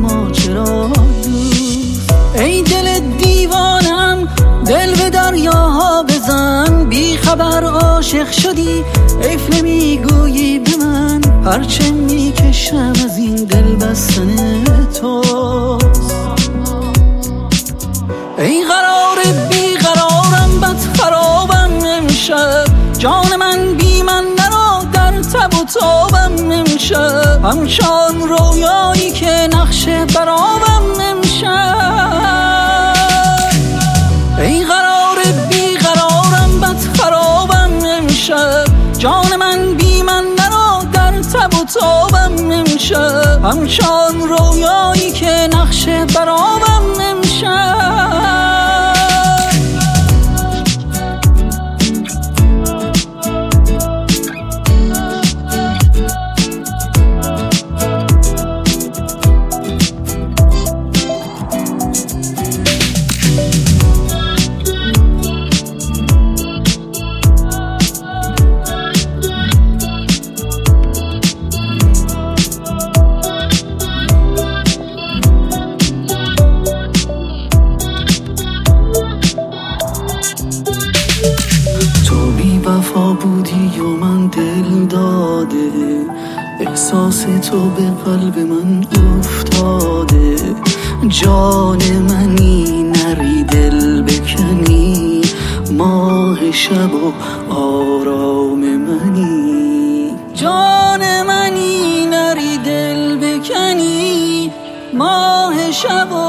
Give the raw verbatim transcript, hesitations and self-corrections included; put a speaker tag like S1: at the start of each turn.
S1: اما چرا دوست؟ ای دل دیوانم دل به دریاها بزن، بی خبر عاشق شدی حیف نمیگویی به من، هرچه میکشم از این دل بستن توست. ای قرار بی قرارم بد خرابم امشب، جان من بی من نرو در تب و تابم امشب، همچون رویایی که نقش برابم امشب. ای قرار بی قرارم بد خرابم امشب، جان من بی من نرو در تب و تابم امشب، همچون رویایی که نقش برابم امشب. وفا بودی و من دل داده، احساس تو به قلب من افتاده، جان منی نری دل بکنی، ماه شب و آرام منی، جان منی نری دل بکنی، ماه شب و